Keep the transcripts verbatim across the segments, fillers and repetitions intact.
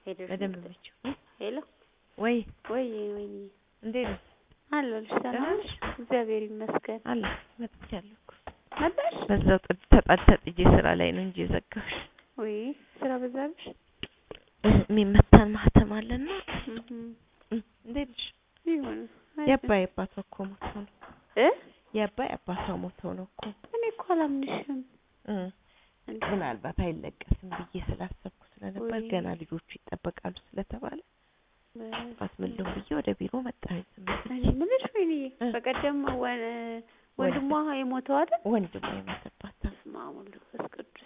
በደንብ ብቻው ሄሎ ወይ ወይ ወይ እንዴት ነው አለልሽ ተናሽ እግዚአብሔር ይመስገን አለ መጥቻለሁ መጣሽ በዛው ተጣጣ ጥጄ ስራ ላይ ነው እንጂ ዘጋሽ ወይ ስራ በዛብሽ የሚመታን ማህተም አለና እንዴት ነሽ ይሁን ያባይ አባቷ እኮ ሞቶ ነው እ ያባይ አባቷ ሞቶ ነው እኮ እኔ እኮ አላምንሽም እ ምናልባት አይለቀስም ብዬ ስላሰብኩ ስለነበር ገና ልጆቹ ይጠበቃሉ ስለተባለ አስመልም ብዬ ወደ ቢሮ መጣሁ እኔ ምንሽ ወይኔ በቀደም ወንድሟ የሞተው አይደል ወንድሟ የሞተባት ማሙሉ ፍቅዱስ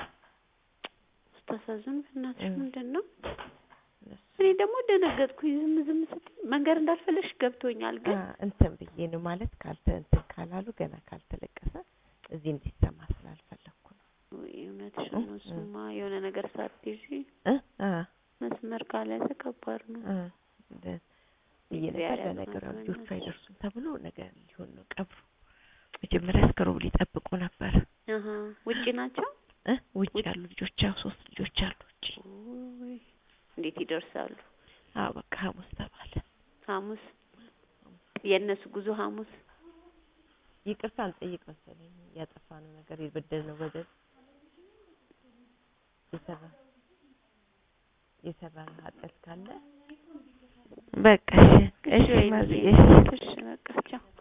ተሳዝን በእናትሽ ምንድነው እኔ ደግሞ ደነገጥኩኝ ዝም ዝም ስትይ መንገር እንዳልፈለሽ ገብቶኛል ግን እንትን ብዬ ነው ማለት ካልተ እንትን ካላሉ ገና ካልተለቀሰ እዚህ እንዲሰማ ስላልፈለኩ ነው ወይ እውነትሽ ነው እሱማ የሆነ ነገር ሳትይጂ እ አ መስመር ካለ ተከባድ ነው እ ይየነበር ነገር ልጆቹ አይደርሱም ተብሎ ነገር ሊሆን ነው ቀብሩ መጀመሪያ እስከ ሮብ ሊጠብቁ ነበር አሃ ውጪ ናቸው እ ውጪ ያሉ ልጆች ያው ሶስት ልጆች አሉ ውጪ ወይ እንዴት ይደርሳሉ አዎ በቃ ሐሙስ ተባለ ሐሙስ የነሱ ጉዞ ሐሙስ ይቅርታን ጠይቅ መሰለኝ ያጠፋነው ነገር ይበደልነው በደል ይሰራ ይሰራን ኃጢአት ካለ በቃ እሺ እሺ ማዚ እሺ እሺ በቃ ቻው